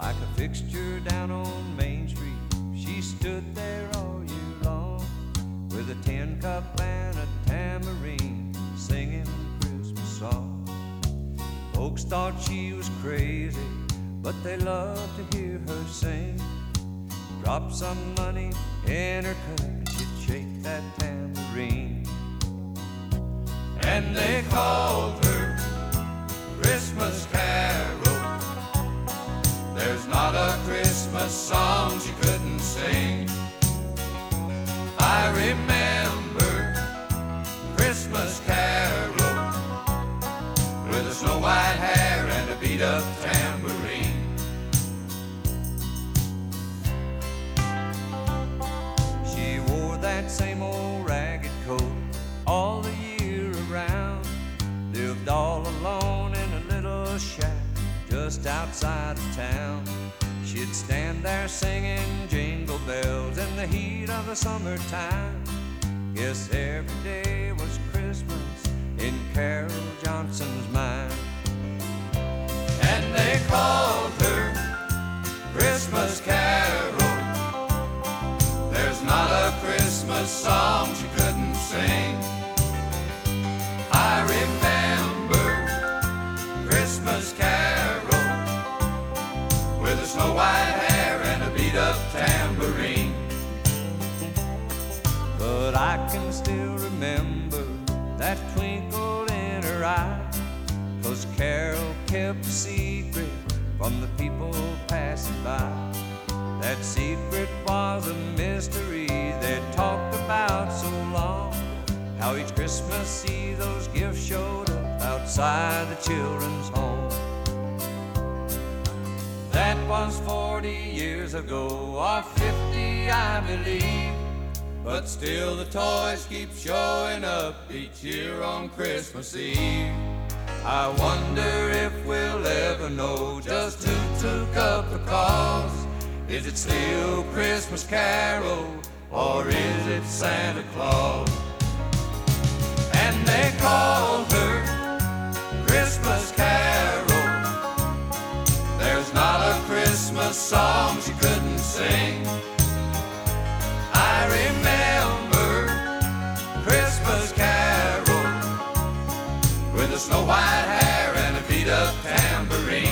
like a fixture down on Main Street. She stood there all year long with a tin cup and a tambourine, singing Christmas songs. Folks thought she was crazy, but they loved to hear her sing. Drop some money in her cup and she'd shake that tambourine. And they called her Christmas Carol. There's not a Christmas song she couldn't sing. I remember Christmas Carol with a snow white hair and a beat-up tambourine. She wore that same old ragged coat all the year around, lived all alone in a little shack just outside of town. She'd stand there singing jingle bells in the heat of the summertime. Guess every day was Christmas in Carol Johnson's mind. And they called her Christmas Carol. There's not a Christmas song she couldn't sing. I remember Christmas Carol with a snow white hair and a beat-up tambourine. But I can still remember that twinkle in her eye, 'cause Carol kept a secret from the people passing by. That secret was a mystery they talked about so long, how each Christmas Eve those gifts showed up outside the children's home. That was 40 years ago, or 50 I believe, but still the toys keep showing up each year on Christmas Eve. I wonder if we'll ever know just who took up the cause. Is it still Christmas Carol, or is it Santa Claus? And they called her Christmas Carol. There's not a Christmas song she couldn't sing. I remember Christmas Carol with a snow white hair and a beat-up tambourine.